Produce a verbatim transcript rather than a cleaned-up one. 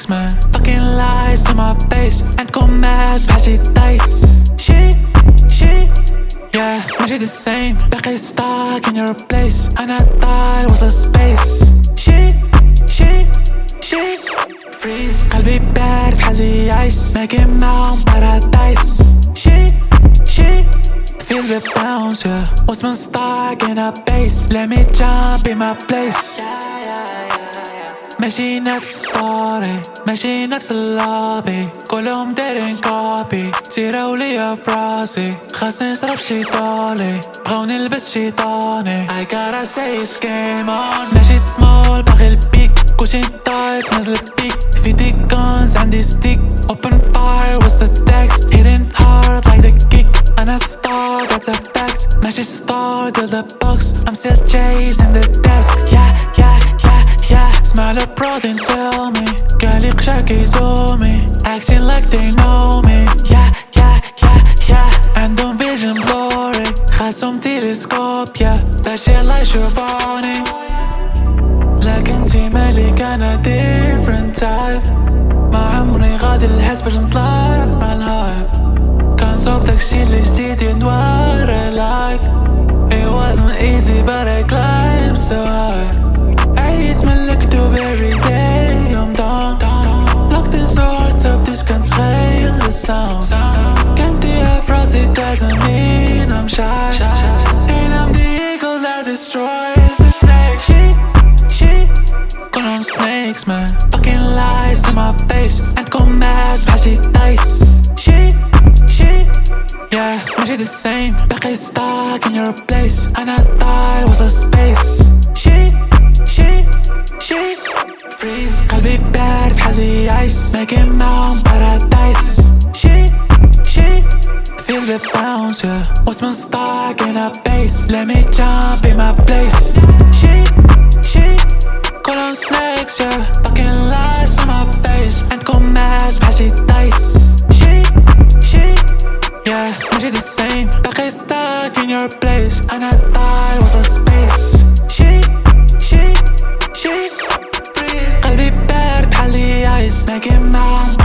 snakes man, fucking lies to my face. عندكم ماس بحاجة دايس. She, she, yeah, ماشي the same. باقي stuck in your place. أنا طاير وصل space. She, she, she, freeze. قلبي بارد بحالي ice. Making معهم paradise. She, she, feel the bounce, yeah. What's been stuck in a base? Let me jump in my place. ماشي نفس ستوري، ماشي نفس اللوبي. كلهم دايرين كوبي، تيراو ليا فراسي. خاصني نشرب شي طولي، بغاو نلبس شي طوني. I gotta say it's game on. ماشي سمول باغي البيك، كلشي تايت نازل بيك. في دي guns عندي ستيك. Open fire what's the text? Hitting hard like the kick. أنا star that's a fact. ماشي star till the box. I'm still chasing the desk. Yeah yeah yeah yeah. اسمع لبرودين tell me. قالي قشاكي زومي. Acting like they know me. Yeah yeah yeah yeah. عندهم vision blurry. خاصهم تيليسكوب yeah. داشي الله يشوفوني. لكن تي مالك أنا different type. ما عمري غادي الحس باش نطلع مع الهايب. كان صوب داكشي اللي جديد what I like. It wasn't easy but I climbed so high. عيت من الكتب every day I'm done. Locked in so hard up this can't trail the sound. كنتي أفراسي doesn't mean I'm shy. And I'm the eagle that destroys the snake. She, she, كلهم snakes man, fucking lies to my face. عندكم ماس بحاجة دايس. She, she, yeah, ماشي the same. باقي stuck in your place. أنا طاير وصل space. She, she, she, freeze. قلبي بارد بحالي ice. Making معهم paradise. She, she, feel the bounce yeah. What's been stuck in a base? Let me jump in my place. She, she, كلهم snakes yeah. Fucking lies on my face. عندكم ماس بحاجة دايس. She, she, yeah, ماشي the same. باقي stuck in your place. أنا طاير وصل space. She, she, she, قلبي بارد بحالي ice. Making معهم